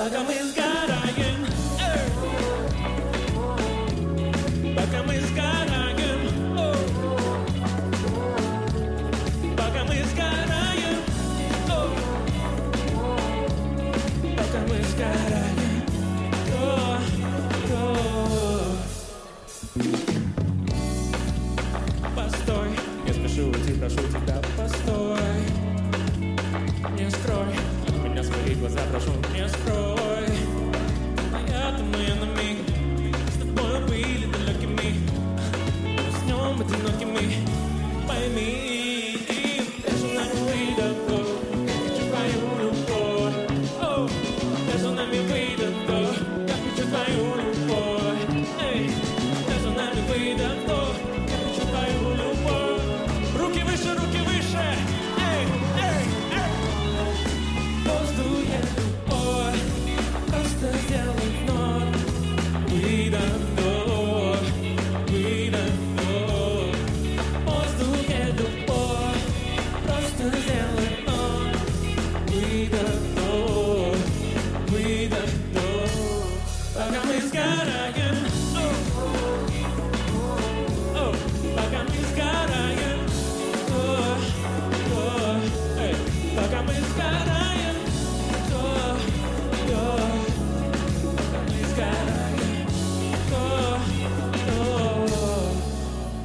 пока мы сгораем, пока мы сгораем, пока мы сгораем, пока мы сгораем. Постой, я спешу уйти, прошу тебя, постой. Не скрой от меня свои глаза, прошу, не скрой. Я думаю на миг, с тобой были далекими, уснем одинокими, пойми. Между нами выйдет, хочу твою любовь. Между нами выйдет, я хочу твою любовь. Между нами выйдет, я хочу твою любовь. Руки выше, руки выше. Воздует любовь, просто сделай вновь. Выйдет вновь, выйдет вновь. Воздует любовь, просто сделай вновь. Выйдет вновь, выйдет вновь. Пока мы сгораем, пока мы сгораем, пока мы сгораем, пока мы сгораем.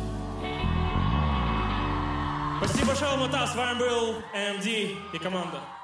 Спасибо большое, Алмата, с вами был МД и команда.